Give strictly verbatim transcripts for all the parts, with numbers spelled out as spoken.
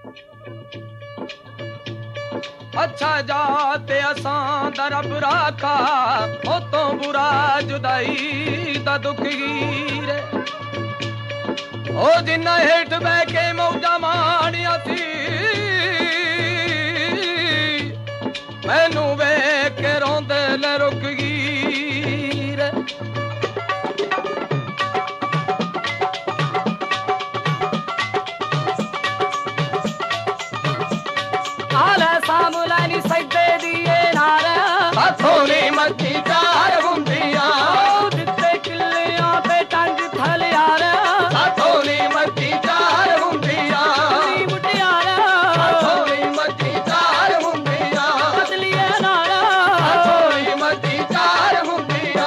अच्छा जाते असां दा रब राखा ओ तो बुरा जुदाई दा दुख गिरे ओ जिन्ना हेठ बह के मौजा माणिया सी मैनू वेख के रोंदे ले रुक गिरे सामुलानी सजदे दिए नारे हथोली मच्छी चार बुंदिया जिते किलियां पे टंग थल यार हथोली मच्छी चार बुंदिया मुटियार हथोली मच्छी चार बुंदिया बदलिए नारा हथोली मच्छी चार बुंदिया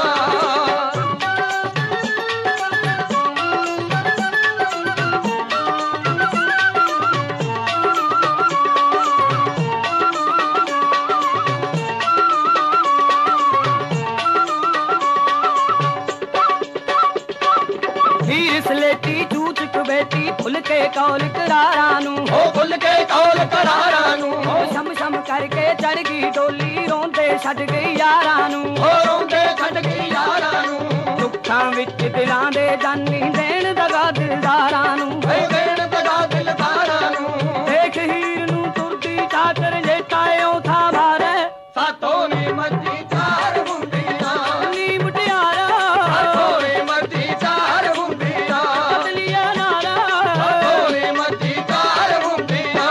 स्लेटी चूचक बेटी फुल के कौल करारानू ओ फुल के कौल करारानू शम शम करके चढ़ गई डोली रोंदे छड़ गई यारानू ओ रोंदे छड़ गई यारानू दुखां विच दिलां दे जानी देण दगा दिलदारानू देण दगा दिलदारानू देख हीर नू तुरदी चाकर लेटायो था मारे सातों नी मच्छी चार बुंदिया नी मुटियारा हथोली मच्छी चार बुंदिया बदलिया नारा हथोली मच्छी चार बुंदिया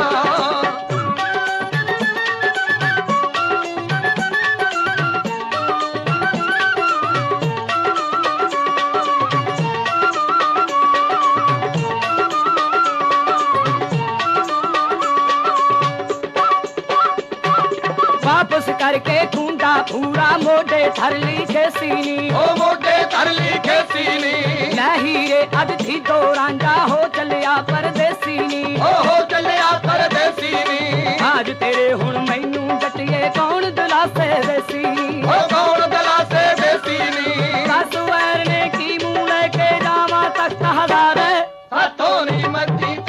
वापस करके खूंदा पूरा मोटे थरली के सीनी ओ मोटे थरली के सीनी नहीं रे अज थी तो रांझा हो चलिया परदेसी नी ओ हो चलिया परदेसी नी आज तेरे हुण मैनू जटिए कौन दिलासे देसी ओ कौन दिलासे देसी नी दस वैर ने की मुंह लेके जावा तख्त हजारे हथों नी मच्छी